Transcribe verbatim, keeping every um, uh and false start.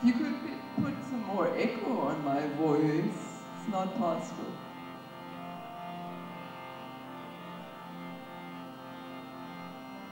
You could p- put some more echo on my voice. It's not possible.